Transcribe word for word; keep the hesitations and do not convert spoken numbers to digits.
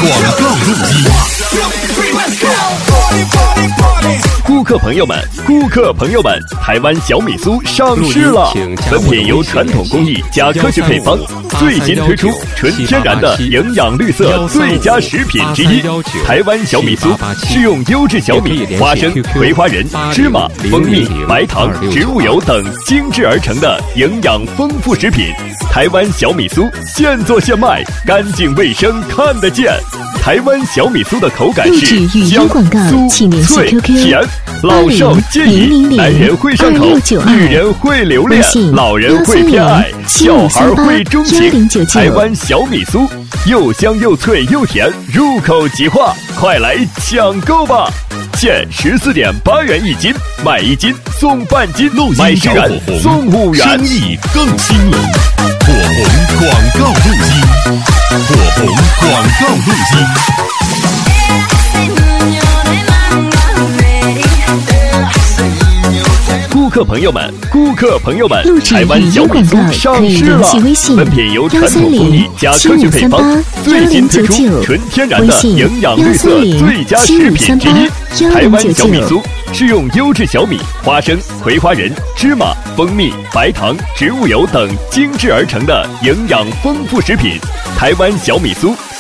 广告录音。顾客朋友们，顾客朋友们，台湾小米酥上市了！本品由传统工艺加科学配方，最新推出纯天然的营养绿色最佳食品之一。台湾小米酥是用优质小米、花生、葵花仁、芝麻、蜂蜜、白糖、植物油等精制而成的营养丰富食品。台湾小米酥现做现卖，干净卫生看得见。台湾小米酥的口感是香、酥、脆、甜，老少皆宜，男人会上口，女人会留恋，老人会偏爱，小孩会钟情。台湾小米酥又香又脆又甜，入口即化，快来抢购吧！现十四点八元一斤，买一斤送半斤，买十元送五元，生意更兴隆。火红广告录音，火红广告录音。顾客朋友们，顾客朋友们，台湾小米酥上市了！本品由传统工艺加科学配方，最新推出纯天然的营养绿色最佳食品之一。台湾小米酥是用优质小米、花生、葵花仁、芝麻、蜂蜜、白糖、植物油等精制而成的营养丰富食品。台湾小米酥